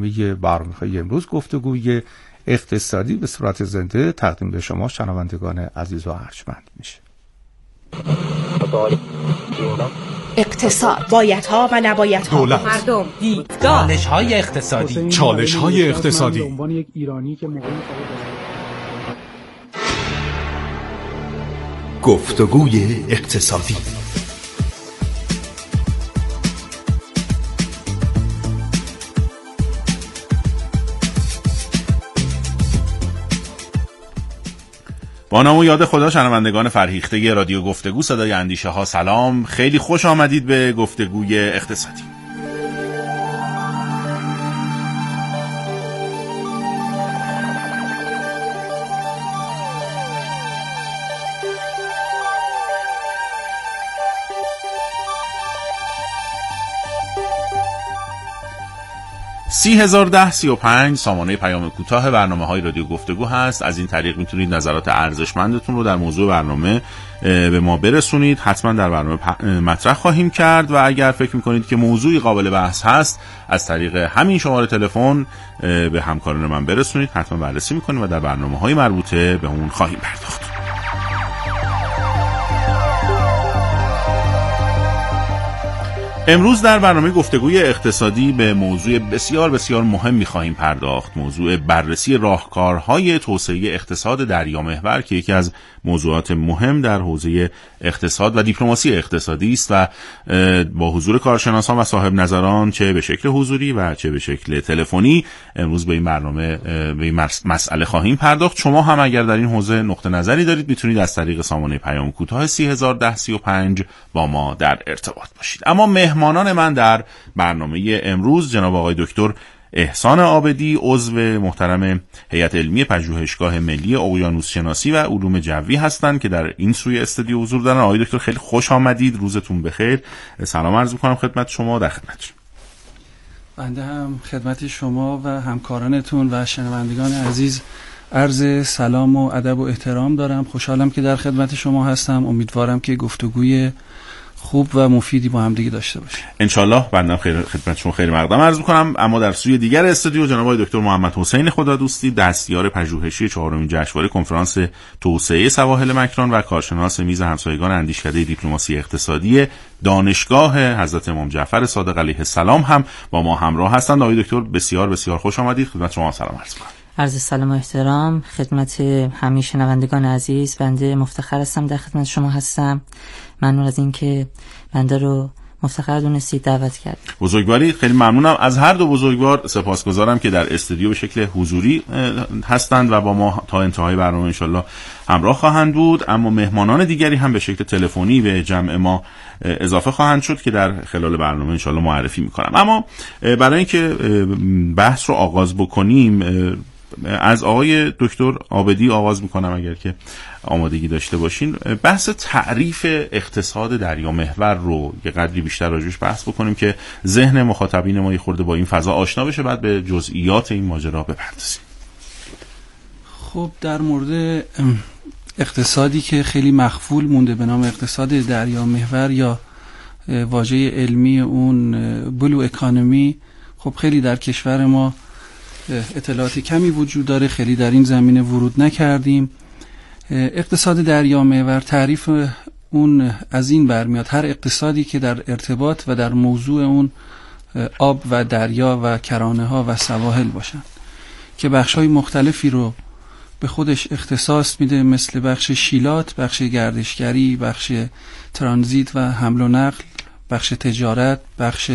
برنامه‌های امروز گفتگوی اقتصادی به صورت زنده تقدیم به شما شنوندگان عزیز و ارجمند میشه. اقتصاد، بایدها و نبایدها، دولت، مردم، چالش‌های اقتصادی، چالش‌های اقتصادی. به عنوان یک ایرانی که گفتگوی اقتصادی. با نام و یاد خدا شنوندگان فرهیخته رادیو گفتگو صدای اندیشه ها، سلام، خیلی خوش آمدید به گفتگوی اقتصادی. $30,010.35 سامانه پیام کوتاه برنامه‌های رادیو گفتگو هست. از این طریق میتونید نظرات ارزشمندتون رو در موضوع برنامه به ما برسونید. حتما در برنامه مطرح خواهیم کرد و اگر فکر میکنید که موضوعی قابل بحث هست از طریق همین شماره تلفن به همکاران من برسونید. حتما بررسی میکنیم و در برنامه‌های مربوطه به اون خواهیم پرداخت. امروز در برنامه گفتگوی اقتصادی به موضوع بسیار بسیار مهمی خواهیم پرداخت. موضوع بررسی راهکارهای توسعه اقتصاد دریامحور که یکی از موضوعات مهم در حوزه اقتصاد و دیپلماسی اقتصادی است و با حضور کارشناسان و صاحب نظران چه به شکل حضوری و چه به شکل تلفنی امروز به این برنامه به این مسئله خواهیم پرداخت. شما هم اگر در این حوزه نقطه نظری دارید میتونید از طریق سامانه پیام کوتاه 301035 با ما در ارتباط باشید. اما مهمانان من در برنامه امروز جناب آقای دکتر احسان عابدی، عضو محترم هیئت علمی پژوهشگاه ملی اقیانوس شناسی و علوم جوی هستند که در این سوی استودیو حضور دارن. آقای دکتر خیلی خوش آمدید، روزتون بخیر. سلام عرض می‌کنم خدمت شما، در خدمتتون. بنده هم خدمت شما و همکارانتون و شنوندگان عزیز عرض سلام و ادب و احترام دارم. خوشحالم که در خدمت شما هستم. امیدوارم که گفتگوی خوب و مفیدی با هم دیگه داشته باشیم. انشالله. بنده خدمت شما خیلی مقدم عرض می‌کنم. اما در سوی دیگر استودیو جناب آقای دکتر محمد حسین خدادوستی، دستیار پژوهشی 4مین جشنواره کنفرانس توسعه سواحل مکران و کارشناس میز همسایگان اندیشکده دیپلماسی اقتصادی دانشگاه حضرت امام جعفر صادق علیه السلام هم با ما همراه هستند. آقای دکتر بسیار بسیار خوش آمدید. خدمت شما سلام عرض می‌کنم. عرض سلام و احترام خدمت همه شنوندگان عزیز. بنده مفتخر هستم در خدمت شما هستم. ممنون از اینکه بنده رو مفتخر دونستید دعوت کرد. بزرگواری، خیلی ممنونم از هر دو بزرگوار. سپاسگزارم که در استودیو به شکل حضوری هستند و با ما تا انتهای برنامه انشالله همراه خواهند بود. اما مهمانان دیگری هم به شکل تلفنی به جمع ما اضافه خواهند شد که در خلال برنامه انشالله معرفی میکنم. اما برای اینکه بحث رو آغاز بکنیم از آقای دکتر عابدی آغاز میکنم اگر که آمادگی داشته باشین. بحث تعریف اقتصاد دریامحور رو یه قدری بیشتر راجعش بحث بکنیم که ذهن مخاطبین ما یه خورده با این فضا آشنا بشه، بعد به جزئیات این ماجرا بپردازیم. خب در مورد اقتصادی که خیلی مخفول مونده به نام اقتصاد دریامحور یا واژه علمی اون بلو اکانومی، خب خیلی در کشور ما اطلاعات کمی وجود داره، خیلی در این زمینه ورود نکردیم. اقتصاد دریامحور تعریف اون از این برمیاد هر اقتصادی که در ارتباط و در موضوع اون آب و دریا و کرانه ها و سواحل باشن که بخش‌های مختلفی رو به خودش اختصاص میده، مثل بخش شیلات، بخش گردشگری، بخش ترانزیت و حمل و نقل، بخش تجارت، بخش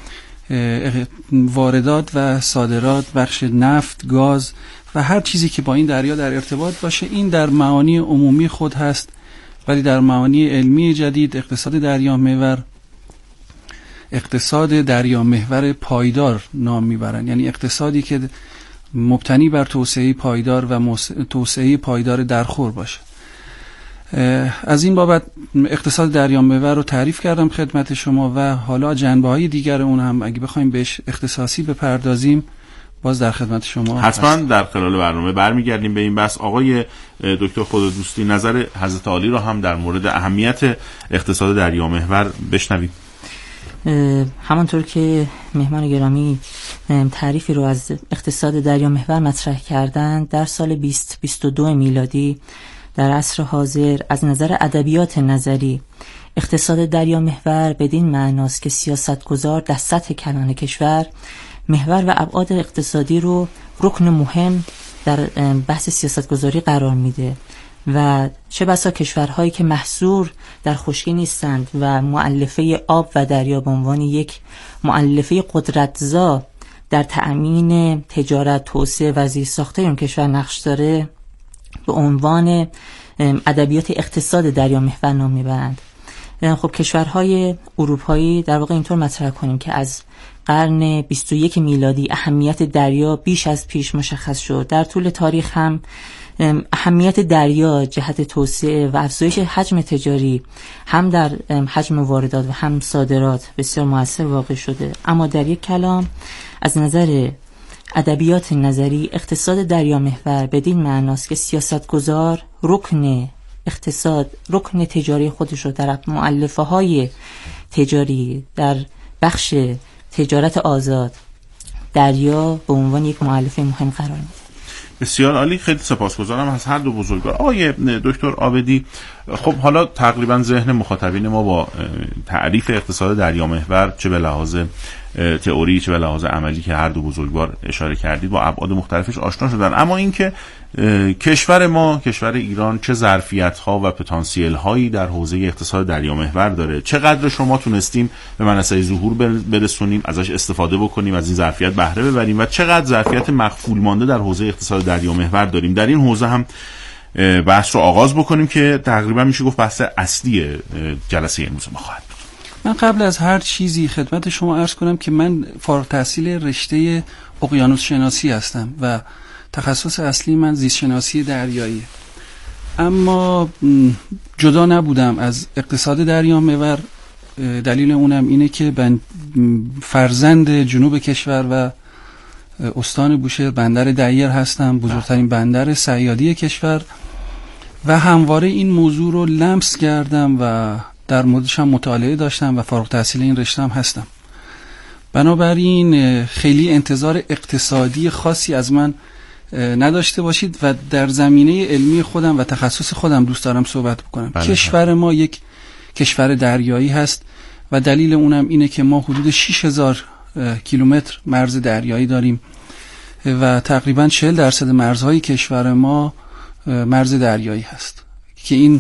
واردات و صادرات، بخش نفت، گاز و هر چیزی که با این دریا در ارتباط باشه. این در معانی عمومی خود هست، ولی در معانی علمی جدید اقتصاد دریامحور اقتصاد دریامحور پایدار نام میبرن، یعنی اقتصادی که مبتنی بر توسعه پایدار و توسعه پایدار درخور باشه. از این بابت اقتصاد دریامحور رو تعریف کردم خدمت شما و حالا جنبه‌های دیگر اون هم اگه بخوایم بهش اختصاصی بپردازیم باز در خدمت شما حتما در خلال برنامه برمیگردیم به این بحث. آقای دکتر خدادوستی، نظر حضرت عالی رو هم در مورد اهمیت اقتصاد دریامحور بشنویم. همانطور که مهمان گرامی تعریفی رو از اقتصاد دریا محور مطرح کردن، در سال 2022 میلادی در عصر حاضر از نظر ادبیات نظری اقتصاد دریا محور بدین معناست که سیاستگزار در سطح کلان کشور محور و ابعاد اقتصادی رو رکن مهم در بحث سیاستگزاری قرار میده و چه بسا کشورهایی که محصور در خشکی نیستند و مؤلفه آب و دریا به عنوان یک مؤلفه قدرتزا در تأمین تجارت، توسعه و زیرساخت اون کشور نقش داره، به عنوان ادبیات اقتصاد دریا محور نام میبرند. خب کشورهای اروپایی در واقع اینطور مطرح کنیم که از قرن 21 میلادی اهمیت دریا بیش از پیش مشخص شد. در طول تاریخ هم اهمیت دریا جهت توسعه و افزایش حجم تجاری هم در حجم واردات و هم صادرات بسیار مؤثر واقع شده. اما در یک کلام از نظر ادبیات نظری اقتصاد دریا محور بدین معناست که سیاستگزار رکن اقتصاد، رکن تجاری خودش رو در مؤلفه های تجاری در بخش تجارت آزاد دریا به عنوان یک مؤلفه مهم قرار میده. بسیار عالی، خیلی سپاسگزارم از هر دو بزرگوار. آقای دکتر عابدی، خب حالا تقریبا ذهن مخاطبین ما با تعریف اقتصاد دریا محور چه به لحاظ تئوری چه به لحاظ عملی که هر دو بزرگوار اشاره کردید با ابعاد مختلفش آشنا شدن، اما اینکه کشور ما، کشور ایران، چه ظرفیت‌ها و پتانسیل هایی در حوزه اقتصاد دریا محور داره، چقدر شما تونستیم به منصه ظهور برسونیم، ازش استفاده بکنیم، از این ظرفیت بهره ببریم و چقدر ظرفیت مخفول مانده در حوزه اقتصاد دریا محور داریم. در این حوزه هم بحث رو آغاز بکنیم که تقریبا میشه گفت بحث اصلی جلسه امروز ما خواهد بود. من قبل از هر چیزی خدمت شما عرض کنم که من فارغ التحصیل رشته اقیانوس شناسی هستم و تخصص اصلی من زیست شناسی دریایی، اما جدا نبودم از اقتصاد دریا محور. دلیل اونم اینه که من فرزند جنوب کشور و استان بوشهر بندر دیر هستم، بزرگترین بندر صیادی کشور، و همواره این موضوع رو لمس کردم و در موردش هم مطالعه داشتم و فارغ التحصیل این رشته هم هستم. بنابراین خیلی انتظار اقتصادی خاصی از من نداشته باشید و در زمینه علمی خودم و تخصص خودم دوست دارم صحبت بکنم. کشور ما یک کشور دریایی هست و دلیل اونم اینه که ما حدود 6000 کیلومتر مرز دریایی داریم و تقریبا 40% مرزهای کشور ما مرز دریایی هست که این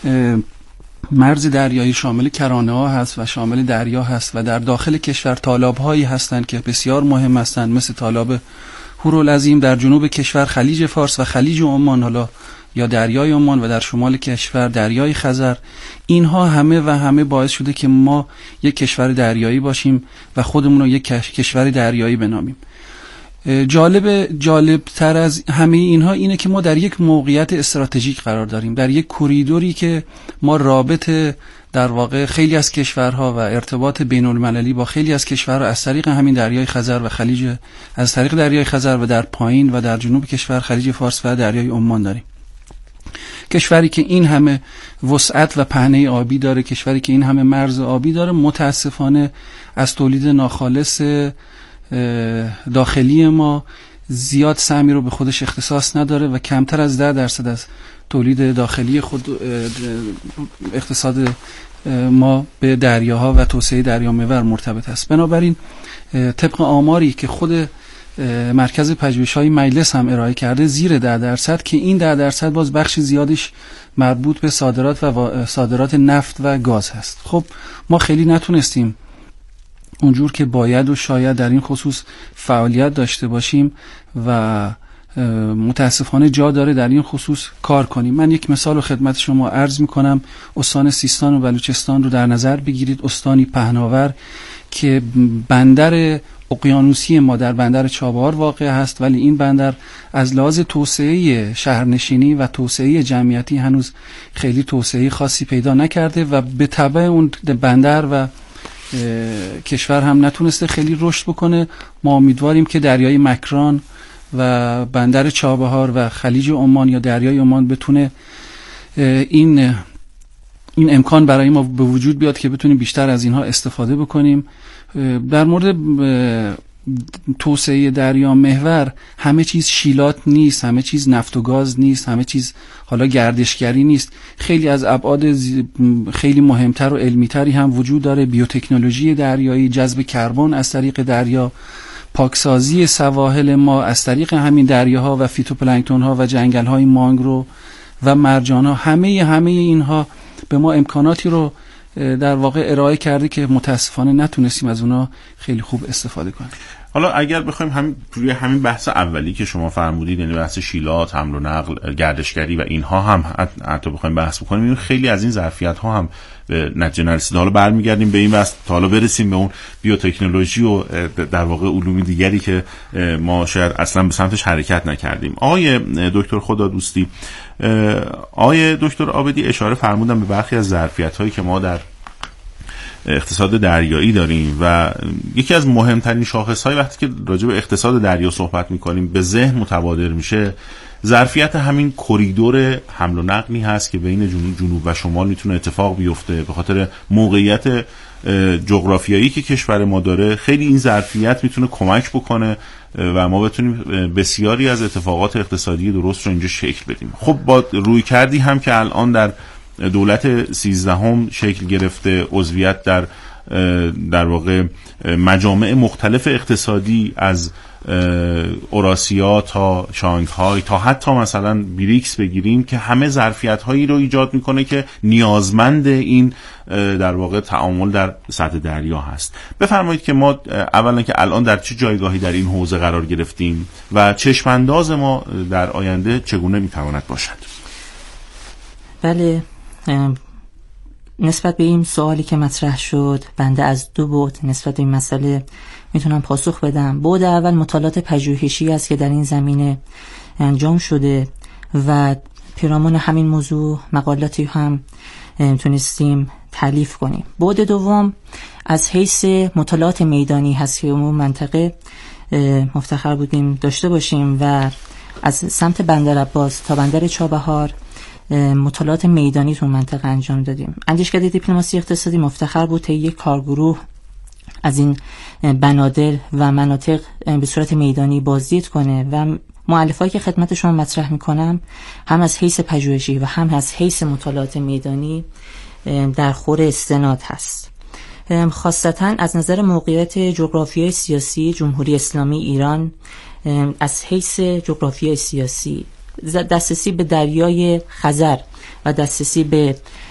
مرز دریایی شامل کرانه ها هست و شامل دریا هست و در داخل کشور تالاب هایی هستند که بسیار مهم هستند، مثل تالاب هورالعظیم در جنوب کشور، خلیج فارس و خلیج عمان، حالا یا دریای عمان، و در شمال کشور دریای خزر. اینها همه باعث شده که ما یک کشور دریایی باشیم و خودمون رو یک کشور دریایی بنامیم. جالب تر از همه اینها اینه که ما در یک موقعیت استراتژیک قرار داریم، در یک کوریدوری که ما رابط در واقع خیلی از کشورها و ارتباط بین المللی با خیلی از کشورها از طریق همین دریای خزر و خلیج، از طریق دریای خزر و در پایین و در جنوب کشور خلیج فارس و دریای عمان داریم. کشوری که این همه وسعت و پهنه آبی داره، کشوری که این همه مرز آبی داره، متاسفانه از تولید ناخالص داخلی ما زیاد سهمی رو به خودش اختصاص نداره و کمتر از 10% از تولید داخلی خود اقتصاد ما به دریاها و توسعه دریا محور مرتبط است. بنابراین طبق آماری که خود مرکز پژوهش‌های مجلس هم ارائه کرده، زیر 10%، که این 10% باز بخش زیادش مربوط به صادرات و صادرات نفت و گاز هست. خب ما خیلی نتونستیم اونجور که باید و شاید در این خصوص فعالیت داشته باشیم و متاسفانه جا داره در این خصوص کار کنیم. من یک مثال رو خدمت شما عرض میکنم. استان سیستان و بلوچستان رو در نظر بگیرید، استانی پهناور که بندر اقیانوسی ما در بندر چابهار واقع هست، ولی این بندر از لحاظ توسعه شهرنشینی و توسعه جمعیتی هنوز خیلی توسعه خاصی پیدا نکرده و به تبع اون بندر و کشور هم نتونسته خیلی رشد بکنه. ما امیدواریم که دریای مکران و بندر چابهار و خلیج عمان یا دریای عمان بتونه این این امکان برای ما به وجود بیاد که بتونیم بیشتر از اینها استفاده بکنیم. در مورد توسعه دریا محور همه چیز شیلات نیست، همه چیز نفت و گاز نیست، همه چیز حالا گردشگری نیست. خیلی از ابعاد خیلی مهمتر و علمیتری هم وجود داره. بیوتکنولوژی دریایی، جذب کربن از طریق دریا، پاکسازی سواحل ما از طریق همین دریاها و فیتوپلانکتون ها و جنگل های مانگرو و مرجان ها، همه اینها به ما امکاناتی رو در واقع ارائه کرده که متاسفانه نتونستیم از اونا خیلی خوب استفاده کنیم. حالا اگر بخوایم روی همین بحث اولی که شما فرمودید، یعنی بحث شیلات، حمل و نقل، گردشگری و اینها هم حتی بخوایم بحث بکنیم، خیلی از این ظرفیت ها هم به نتیجه نرسیده. حالا برمیگردیم به این بحث تا حالا برسیم به اون بیوتکنولوژی و در واقع علوم دیگری که ما شاید اصلا به سمتش حرکت نکردیم. آقای دکتر خدادوستی، آقای دکتر عابدی اشاره فرمودن به برخی از ظرفیت هایی که ما در اقتصاد دریایی داریم و یکی از مهمترین شاخص‌های وقتی که راجع به اقتصاد دریا صحبت می‌کنیم به ذهن متبادر میشه ظرفیت همین کریدور حمل و نقلی هست که بین جنوب و شمال میتونه اتفاق بیفته. به خاطر موقعیت جغرافیایی که کشور ما داره خیلی این ظرفیت میتونه کمک بکنه و ما بتونیم بسیاری از اتفاقات اقتصادی درست رو اینجا شکل بدیم. خب با رویکردی هم که الان در دولت 13 شکل گرفته، عضویت در واقع مجامع مختلف اقتصادی از اوراسیا تا شانگهای تا حتی مثلا بریکس بگیریم که همه ظرفیت هایی رو ایجاد میکنه که نیازمند این در واقع تعامل در سطح دریا هست. بفرمایید که ما اولا که الان در چه جایگاهی در این حوزه قرار گرفتیم و چشمانداز ما در آینده چگونه میتواند باشد؟ بله، نسبت به این سوالی که مطرح شد بنده از دو بعد نسبت به این مسئله میتونم پاسخ بدم. بعد اول مطالعات پژوهشی است که در این زمینه انجام شده و پیرامون همین موضوع مقالاتی هم تونستیم تالیف کنیم. بعد دوم از حیث مطالعات میدانی هست که عموم منطقه مفتخر بودیم داشته باشیم و از سمت بندرعباس تا بندر چابهار مطالعات میدانی تو منطقه انجام دادیم. اندیشکده دیپلماسی اقتصادی مفتخر بود تا یک کارگروه از این بنادر و مناطق به صورت میدانی بازدید کنه و مؤلفه‌ای که خدمت شما مطرح میکنم هم از حیث پژوهشی و هم از حیث مطالعات میدانی در خور استناد هست. خاصتا از نظر موقعیت جغرافیایی سیاسی جمهوری اسلامی ایران، از حیث جغرافیای سیاسی دسترسی به دریای خزر و دسترسی به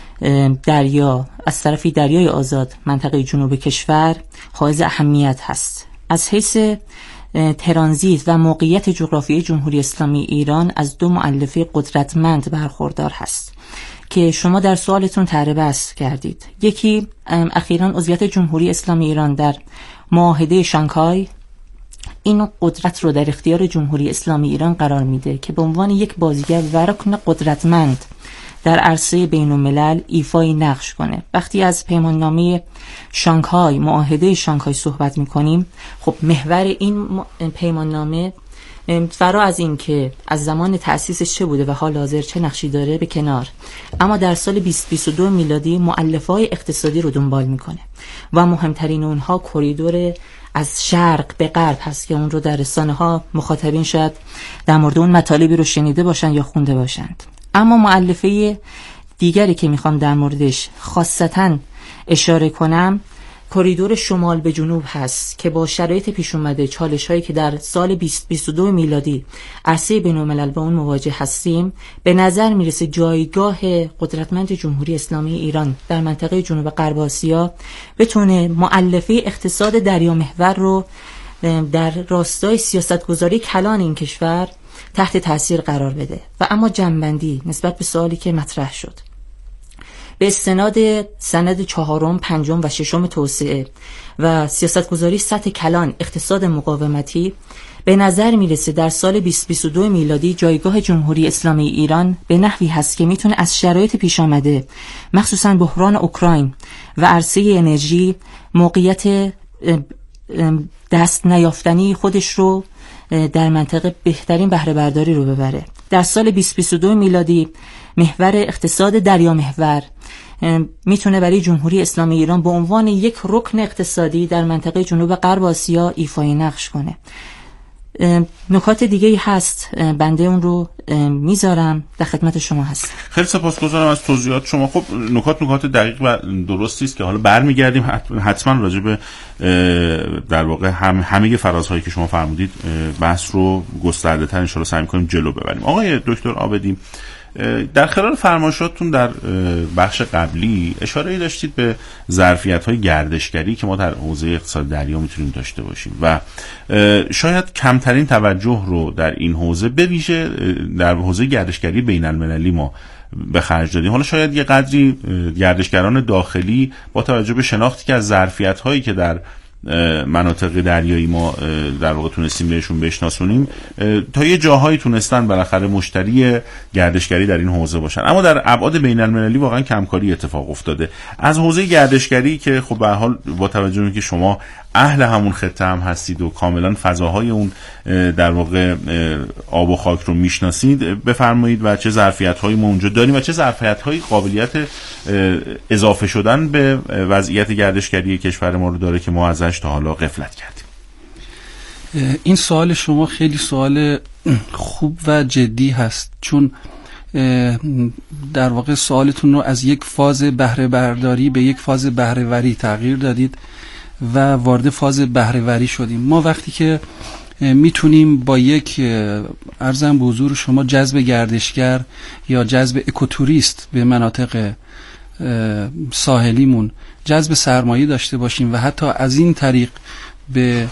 دریا از طرفی دریای آزاد منطقه جنوب کشور حائز اهمیت هست. از حیث ترانزیت و موقعیت جغرافیایی جمهوری اسلامی ایران از دو مؤلفه قدرتمند برخوردار هست که شما در سوالتون تعریف کردید. یکی اخیراً عضویت جمهوری اسلامی ایران در معاهده شانگهای این قدرت رو در اختیار جمهوری اسلامی ایران قرار میده که به عنوان یک بازیگر و رکن قدرتمند در عرصه بین الملل ایفای نقش کنه. وقتی از پیماننامه شانگهای، معاهده شانگهای صحبت میکنیم، خب محور این پیماننامه فرا از این که از زمان تأسیسش چه بوده و حال حاضر چه نقشی داره به کنار، اما در سال 2022 میلادی مؤلفه‌های اقتصادی رو دنبال میکنه و مهمترین اونها کریدور از شرق به غرب هست که اون رو در رسانه‌ها مخاطبین شاید در مورد اون مطالبی رو شنیده باشند یا خونده باشند. اما مؤلفه دیگری که میخوام در موردش خاصتاً اشاره کنم کریدور شمال به جنوب هست که با شرایط پیش اومده، چالش‌هایی که در سال 2022 میلادی عرصه بین‌الملل با اون مواجه هستیم، به نظر میرسه جایگاه قدرتمند جمهوری اسلامی ایران در منطقه جنوب غرب آسیا بتونه مؤلفه اقتصاد دریامحور رو در راستای سیاستگذاری کلان این کشور تحت تاثیر قرار بده. و اما جنبندی نسبت به سوالی که مطرح شد، به استناد سند 4، 5 و 6 توسعه و سیاستگذاری سطح کلان اقتصاد مقاومتی، به نظر میرسه در سال 2022 میلادی جایگاه جمهوری اسلامی ایران به نحوی هست که میتونه از شرایط پیش آمده، مخصوصا بحران اوکراین و عرصه انرژی، موقعیت دست نیافتنی خودش رو در منطقه بهترین بهره برداری رو ببره. در سال 2022 میلادی محور اقتصاد دریامحور میتونه برای جمهوری اسلامی ایران به عنوان یک رکن اقتصادی در منطقه جنوب غرب آسیا ایفای نقش کنه. نکات دیگه هست، بنده اون رو میذارم، در خدمت شما هست. خیلی سپاسگزارم از توضیحات شما. خب نکات دقیق و درستی است که حالا برمیگردیم حتما راجع به در واقع همه فرازهایی که شما فرمودید بحث رو گسترده‌تر ان شاء الله سعی می‌کنیم جلو ببریم. آقای دکتر عابدی، در خلال فرمایشاتتون در بخش قبلی اشاره‌ای داشتید به ظرفیت‌های گردشگری که ما در حوزه اقتصاد دریا میتونیم داشته باشیم و شاید کمترین توجه رو در این حوزه به ویژه در حوزه گردشگری بین‌المللی ما به خرج دادیم. حالا شاید یه قدری گردشگران داخلی با توجه به شناختی که از ظرفیت‌هایی که در مناطق دریایی ما در واقع تونستیم بهشون بشناسونیم تا یه جاهایی تونستن بالاخره مشتری گردشگری در این حوزه باشن، اما در ابعاد بین المللی واقعا کمکاری اتفاق افتاده. از حوزه گردشگری که خب به هر حال با توجه به که شما اهل همون خطه هم هستید و کاملا فضاهای اون در واقع آب و خاک رو میشناسید، بفرمایید و چه ظرفیت‌هایی ما اونجا داریم و چه ظرفیت‌هایی قابلیت اضافه شدن به وضعیت گردشگری کشور ما رو داره که ما ازش تا حالا غفلت کردیم. این سوال شما خیلی سوال خوب و جدی هست، چون در واقع سوالتون رو از یک فاز بهره برداری به یک فاز بهره وری تغییر دادید و وارد فاز بهره وری شدیم. ما وقتی که میتونیم با یک عرضم به حضور شما جذب گردشگر یا جذب اکوتوریست به مناطق ساحلیمون جذب سرمایه داشته باشیم و حتی از این طریق به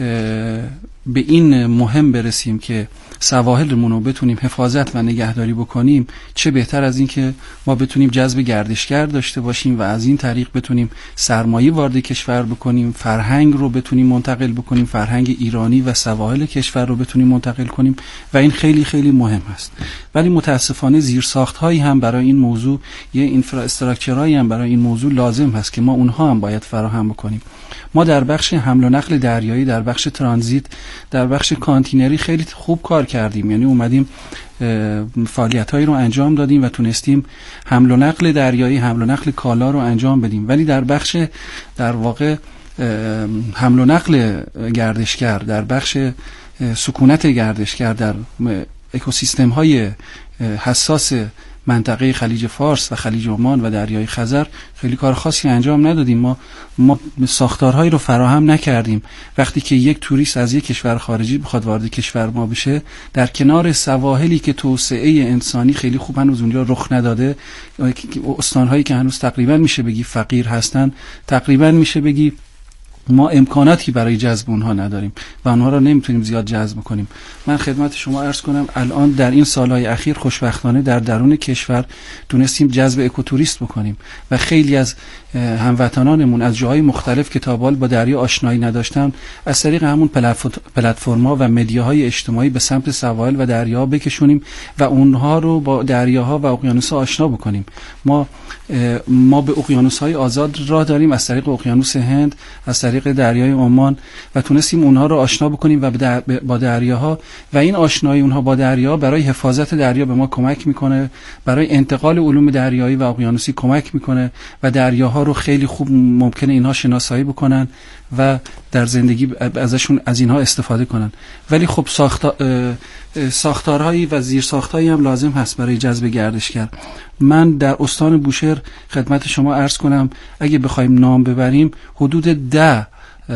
این مهم برسیم که سواحلمون رو بتونیم حفاظت و نگهداری بکنیم، چه بهتر از این که ما بتونیم جذب گردشگر داشته باشیم و از این طریق بتونیم سرمایه وارد کشور بکنیم، فرهنگ رو بتونیم منتقل بکنیم، فرهنگ ایرانی و سواحل کشور رو بتونیم منتقل کنیم و این خیلی خیلی مهم است. ولی متاسفانه زیرساخت‌هایی هم برای این موضوع، یه اینفراستراکچرایی هم برای این موضوع لازم هست که ما اونها هم باید فراهم بکنیم. ما در بخش حمل و نقل دریایی، در بخش ترانزیت، در بخش کانتینری خیلی خوب کار کردیم، یعنی اومدیم فعالیت‌هایی رو انجام دادیم و تونستیم حمل و نقل دریایی، حمل و نقل کالا رو انجام بدیم. ولی در بخش در واقع حمل و نقل گردشگر، در بخش سکونت گردشگر در اکوسیستم‌های حساس منطقه خلیج فارس و خلیج عمان و دریای خزر خیلی کار خاصی انجام ندادیم. ما ساختارهایی رو فراهم نکردیم. وقتی که یک توریست از یک کشور خارجی بخواد وارد کشور ما بشه، در کنار سواحلی که توسعه انسانی خیلی خوب هنوز اونجا رخ نداده، استانهایی که هنوز تقریبا میشه بگی فقیر هستن، تقریبا میشه بگی ما امکاناتی برای جذب اونها نداریم و اونها رو نمیتونیم زیاد جذب کنیم. من خدمت شما عرض کنم الان در این سالهای اخیر خوشبختانه در درون کشور تونستیم جذب اکوتوریست بکنیم و خیلی از هموطنانمون از جاهای مختلف که تا با دریا آشنایی نداشتن از طریق همون پلتفرم‌ها و مدیاهای اجتماعی به سمت سواحل و دریا بکشونیم و اونها رو با دریاها و اقیانوس‌ها آشنا بکنیم. ما به اقیانوس‌های آزاد راه داریم از طریق اقیانوس هند، از طریق دریای عمان و تونستیم اونها رو آشنا بکنیم و با دریاها و این آشنایی اونها با دریا برای حفاظت دریا به ما کمک میکنه، برای انتقال علوم دریایی و اقیانوسی کمک میکنه و دریاها رو خیلی خوب ممکنه اینها شناسایی بکنن و در زندگی ازشون از اینها استفاده کنن. ولی خب ساختارهایی و زیرساختهایی هم لازم هست برای جذب گردشگر. من در استان بوشهر خدمت شما عرض کنم اگه بخوایم نام ببریم حدود 10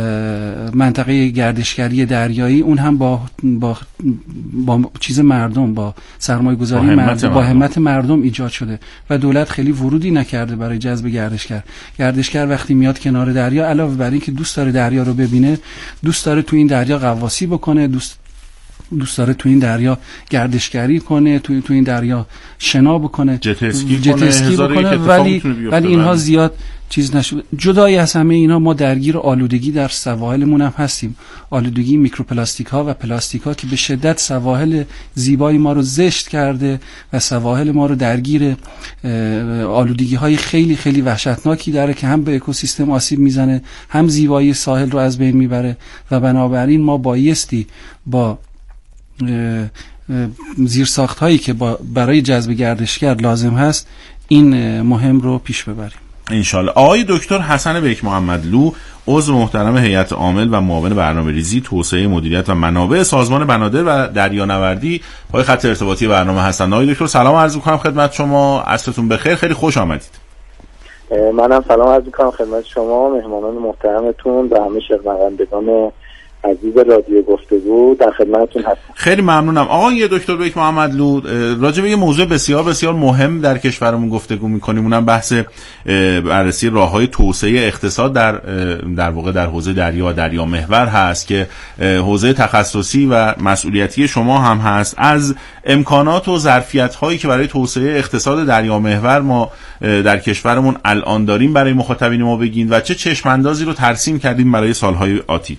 منطقه گردشگری دریایی، اون هم با چیز مردم، با سرمایه گذاری مردم، با همت مردم ایجاد شده و دولت خیلی ورودی نکرده برای جذب گردشگر وقتی میاد کنار دریا، علاوه بر این که دوست داره دریا رو ببینه، دوست داره تو این دریا غواصی بکنه، دوست داره تو این دریا گردشگری کنه، تو این دریا شنا بکنه، جت اسکی بکنه ولی اینها زیاد چیز نشده. جدای از همه اینا ما درگیر آلودگی در سواحلمون هم هستیم. آلودگی میکروپلاستیک ها و پلاستیک ها که به شدت سواحل زیبای ما رو زشت کرده و سواحل ما رو درگیر آلودگی های خیلی خیلی وحشتناکی داره که هم به اکوسیستم آسیب میزنه، هم زیبایی ساحل رو از بین میبره و بنابراین ما بایستی با زیرساخت هایی که برای جذب گردشگر لازم هست این مهم رو پیش ببریم انشالله. آقای دکتر حسن بیک محمدلو، عضو محترم هیئت عامل و معاون برنامه‌ریزی توسعه مدیریت و منابع سازمان بنادر و دریانوردی پای خط ارتباطی برنامه هستند. آقای دکتر سلام عرض می‌کنم خدمت شما، عصرتون بخیر، خیلی خوش آمدید. منم سلام عرض می‌کنم خدمت شما، مهمانان محترمتون و همه شنوندگان عزیز رادیو گفتگو، در خدمتتون هستم. خیلی ممنونم. آقای دکتر بیک محمدلو، راجع به یه موضوع بسیار بسیار مهم در کشورمون گفتگو می‌کنیم، اونم بحث بررسی راه‌های توسعه اقتصاد در واقع در حوزه دریا و دریا محور هست که حوزه تخصصی و مسئولیتی شما هم هست. از امکانات و ظرفیت‌هایی که برای توسعه اقتصاد دریا محور ما در کشورمون الان داریم برای مخاطبین ما بگین و چه چشم‌اندازی رو ترسیم کردیم برای سال‌های آتی.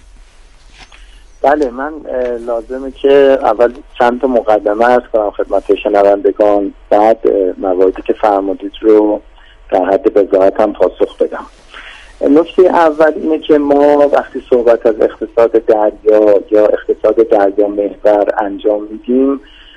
بله، من لازمه که اول چند تا مقدمه عرض کنم خدمت شنوندگان، بعد مواردی که فرمودید رو در حد وضاحت هم پاسخ بدم. نکته اول اینه که ما وقتی صحبت از اقتصاد دریا یا اقتصاد دریا محور انجام میدیم،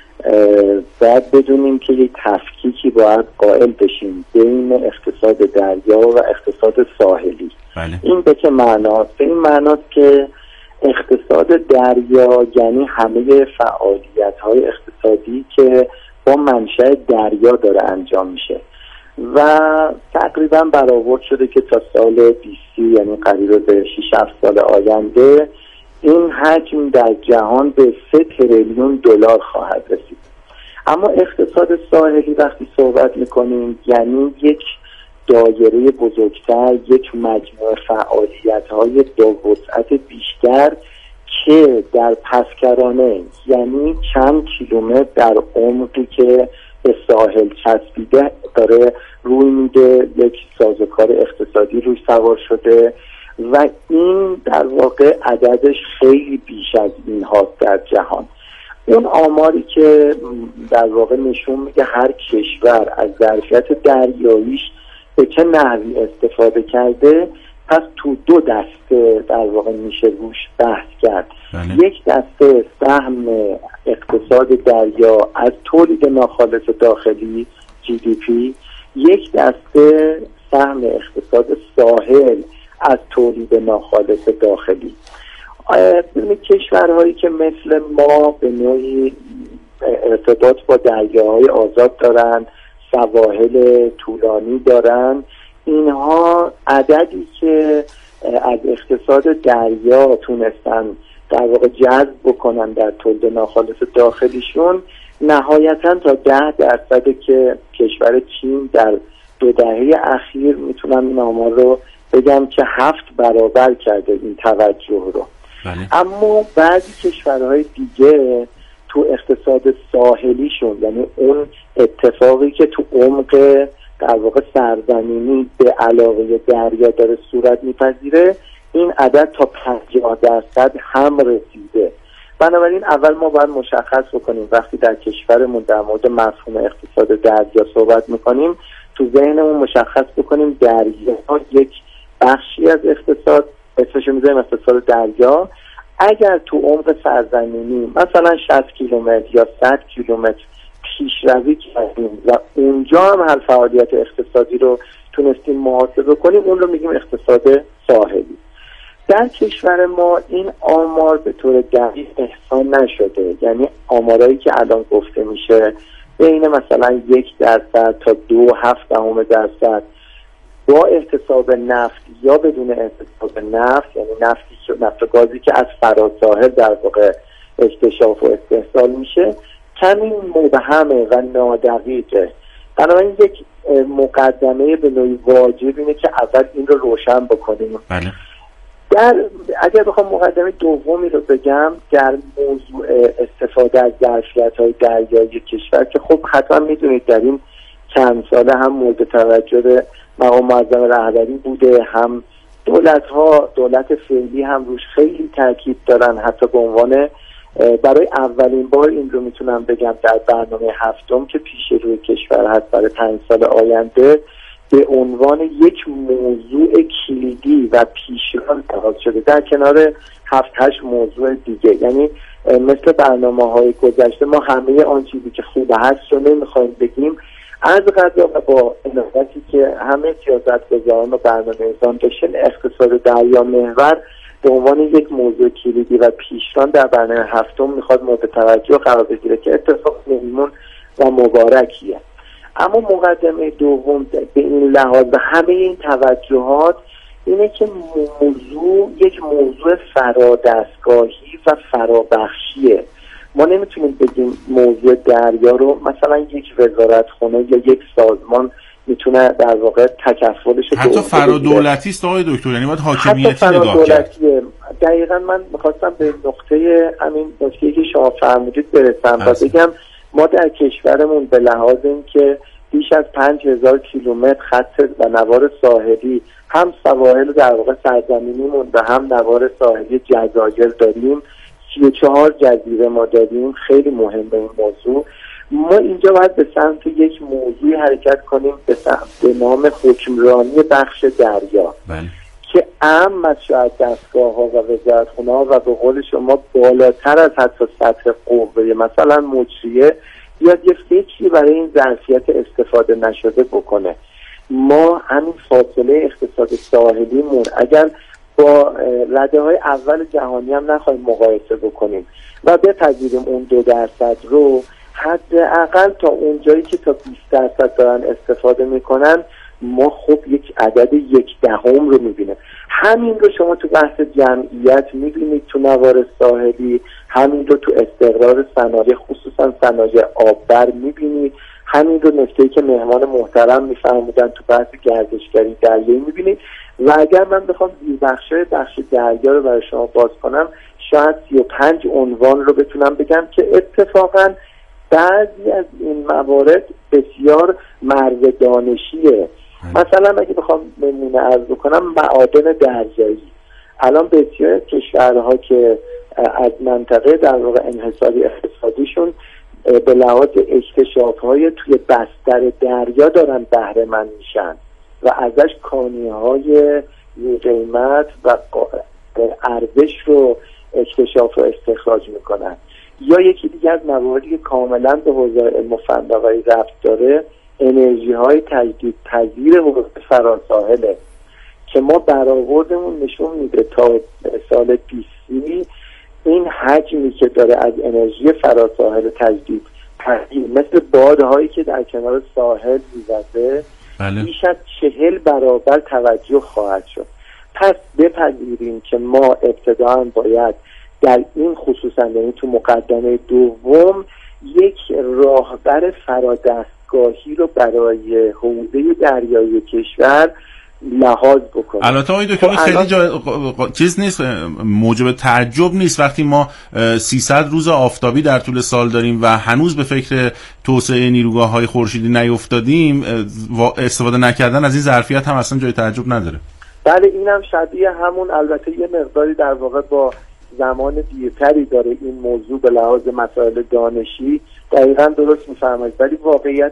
باید بدونیم که یک تفکیکی باید قائل بشیم بین اقتصاد دریا و اقتصاد ساحلی. بله. این به چه معناست؟ به این معناست که اقتصاد دریا یعنی همه فعالیت‌های اقتصادی که با منشأ دریا داره انجام میشه و تقریبا برآورد شده که تا سال 20 یعنی قریب به 6-7 سال آینده این حجم در جهان به 3 تریلیون دلار خواهد رسید. اما اقتصاد ساحلی وقتی صحبت میکنیم یعنی یک دایره بزرگتر، یک مجموعه فعالیت‌های با وسعت بیشتر که در پسکرانه یعنی چند کیلومتر در عمقی که به ساحل چسبیده داره روی میده، یک سازوکار اقتصادی روی سوار شده و این در واقع عددش خیلی بیش از این هاست در جهان. اون آماری که در واقع نشون میده هر کشور از ظرفیت دریاییش به چه نحوی استفاده کرده، پس تو 2 دسته در واقع میشه روش بحث کرد. بله. یک دسته سهم اقتصاد دریا از تولید ناخالص داخلی GDP، یک دسته سهم اقتصاد ساحل از تولید ناخالص داخلی. کشورهایی که مثل ما به نوعی ارتباط با دریاهای آزاد دارن، سواحل طولانی دارن، اینها عددی که از اقتصاد دریا تونستن در واقع جذب بکنن در تولید ناخالص داخلیشون نهایتاً تا 10% که کشور چین در 2 دهه اخیر میتونم این آمار رو بگم که 7 برابر کرده این توجه رو. بله. اما بعضی کشورهای دیگه تو اقتصاد ساحلیشون، یعنی اون اتفاقی که تو عمق در واقع سرزمینی به علاوه دریا داره صورت میپذیره، این عدد تا 50% هم رسیده. بنابراین اول ما باید مشخص بکنیم وقتی در کشورمون در مورد مفهوم اقتصاد دریا صحبت میکنیم تو ذهنمون مشخص بکنیم دریا یک بخشی از اقتصاد، اسمشو میذاریم اقتصاد دریا. اگر تو عمق سرزمینی مثلا 60 کیلومتر یا 100 کیلومتر پیشروی کردیم و اونجا هم هر فعالیت اقتصادی رو تونستیم محاسبه کنیم، اون رو میگیم اقتصاد ساحلی. در کشور ما این آمار به طور دقیق احصا نشده، یعنی آمارایی که الان گفته میشه بین مثلا 1% تا 2.7% با احتساب نفت یا بدون احتساب نفت، یعنی نفت و گازی که از فراساحل در واقع اکتشاف و استحصال میشه، کمی مبهمه و نادقیقه. بنابراین یک مقدمه به نوعی واجب اینه که اول این رو روشن بکنیم. بله. اگر بخوام مقدمه دومی رو بگم در موضوع استفاده از ظرفیت‌های دریایی کشور که خب حتما میدونید در این چند ساله هم مورد توجه مقام معظم رهبری بوده، هم دولت فعلی هم روش خیلی تاکید دارن، حتی به عنوان برای اولین بار این رو میتونم بگم در برنامه 7 که پیش روی کشور هست برای 5 سال آینده به عنوان یک موضوع کلیدی و پیشرو انتخاب شده در کنار 7-8 موضوع دیگه. یعنی مثل برنامه‌های گذشته ما همه آن چیزی که خوب هست رو نمیخوایم بگیم، از قضا و با عنایتی که همه سیاستگزاران و برنامه‌ریزان داشتن، اقتصاد دریا محور به عنوان یک موضوع کلیدی و پیشران در برنامه هفتم میخواد مورد توجه قرار بگیره که اتفاق میمون و مبارکیه. اما مقدمه دوم به این لحاظ و همه این توجهات اینه که موضوع یک موضوع فرادستگاهی و فرابخشیه. ما نمیتونیم بگیم موضوع دریا رو مثلا یک وزارتخونه یا یک سازمان میتونه در واقع تکفلش حتی فرادولتی است آقای دکتر، یعنی باید حاکمیتی نگاه کرد. دقیقاً من میخواستم به همین نکته‌ای که شما فرمودید برسم و بگم ما در کشورمون به لحاظ این که بیش از 5000 کیلومتر خط و نوار ساحلی، هم سواحل در واقع سرزمینیمون و هم نوار ساحلی جزایر داریم، 34 جزیره ما داریم. خیلی مهمه این موضوع. ما اینجا باید به سمت یک موضوعی حرکت کنیم به نام حکمرانی بخش دریا که اهم از شاید دستگاه ها و وزارتخونه ها و به قول شما بالاتر از حتی سطح قوه مثلا مجریه بیاد یه فکری برای این ظرفیت استفاده نشده بکنه. ما همین فاصله اقتصاد ساحلیمون اگر با رده های اول جهانی هم نخواهیم مقایسه بکنیم و بپذیریم اون 2% رو، حداقل تا اونجایی که تا 20% دارن استفاده میکنن، ما خب یک عدد 0.1 رو میبینیم. همین رو شما تو بحث جمعیت میبینید تو نوار ساحلی، همین رو تو استقرار صنایع خصوصا صنایع آببر میبینید، همین رو نکته‌ای که مهمان محترم میفرمودن تو بحث گردشگری دریایی میبینید. و اگر من بخوام بخش دریا رو برای شما باز کنم، شاید 35 عنوان رو بتونم بگم که اتفاقاً بعضی از این موارد بسیار مرد دانشیه. مثلا اگه بخوام نمونه عرض بکنم، معادن دریایی الان بسیار کشورها که از منطقه در واقع انحصاری اقتصادیشون به لحاظ اکتشاف‌های توی بستر دریا دارن بهره مند میشن و ازش کانی‌های قیمت و ارزش رو اکتشاف و استخراج میکنن. یا یکی دیگه از مواردی که کاملا به حوزه علم و فناوری ربط داره، انرژی های تجدیدپذیر حوزه فراساحله که ما برآوردمون نشون میده تا سال 2030 این حجمی که داره از انرژی فراساحل تجدیدپذیر مثل بادهایی که در کنار ساحل می‌وزه بیش از 40 برابر توجه خواهد شد. پس بپذیریم که ما ابتداً باید در این خصوصا یعنی تو مقدمه دوم یک راهبر فرادستگاهی رو برای حوزه دریایی کشور لحاظ بکنیم. البته آقای دکتر خیلی چیز نیست، موجب تعجب نیست وقتی ما 300 روز آفتابی در طول سال داریم و هنوز به فکر توسعه نیروگاه‌های خورشیدی نیفتادیم، استفاده نکردن از این ظرفیت هم اصلا جای تعجب نداره. بله، اینم شبیه همون، البته یه مقداری در واقع با زمان دیرتری داره این موضوع به لحاظ مسائل دانشی. دقیقاً درست می‌فرمایید، ولی واقعیت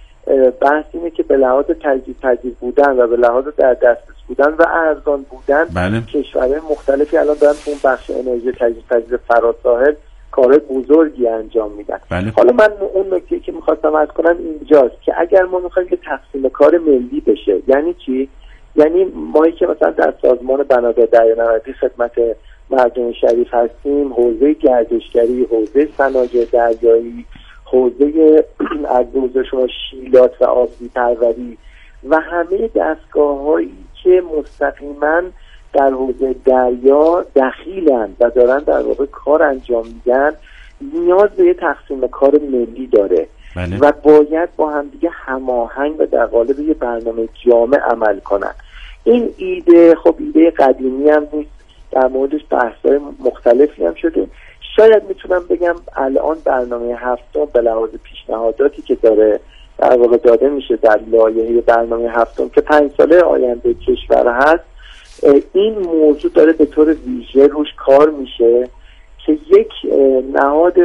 بحث اینه که به لحاظ تجدیدپذیر بودن و به لحاظ در دسترس بودن و ارزان بودن کشورهای مختلفی الان دارن تو اون بخش انرژی تجدیدپذیر فراساحل کار بزرگی انجام میدن. حالا من اون نکته که می‌خواستم عرض کنم اینجاست که اگر ما می‌خوایم که تقسیم کار ملی بشه، یعنی چی؟ یعنی مایی که مثلا در سازمان بنادر دریانوردی خدمت مردم شریف هستیم، حوزه گردشگری، حوزه صنایع دریایی، حوزه از شما شیلات و آبی پروری و همه دستگاه‌هایی که مستقیما در حوزه دریا دخیلن و دارن در واقع کار انجام میدن، نیاز به یه تقسیم کار ملی داره و باید با هم دیگه هماهنگ و در قالب یه برنامه جامع عمل کنن. این ایده خب ایده قدیمی هم نیست، در موردش بحث‌های مختلفی هم شده. شاید میتونم بگم الان برنامه هفتم به لحاظ پیشنهاداتی که داره در واقع داده میشه در لایحه برنامه هفتم که 5 ساله آینده کشور هست، این موضوع داره به طور ویژه روش کار میشه که یک نهاد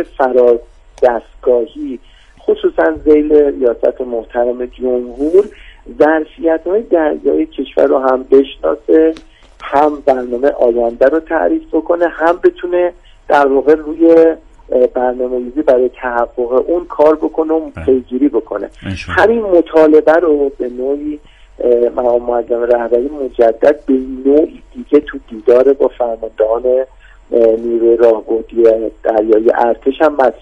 فرادستگاهی خصوصا ذیل ریاست محترم جمهور ظرفیت‌های دریایی کشور رو هم بشناسه، هم برنامه آینده رو تعریف بکنه، هم بتونه در واقع روی برنامه‌ریزی برای تحقق اون کار بکنه و پیگیری بکنه. همین مطالبه رو به نوعی مقام معظم رهبری مجدد به نوعی دیگه تو دیدار با فرماندهان نیروی راهبردی دریایی ارتش هم مطرح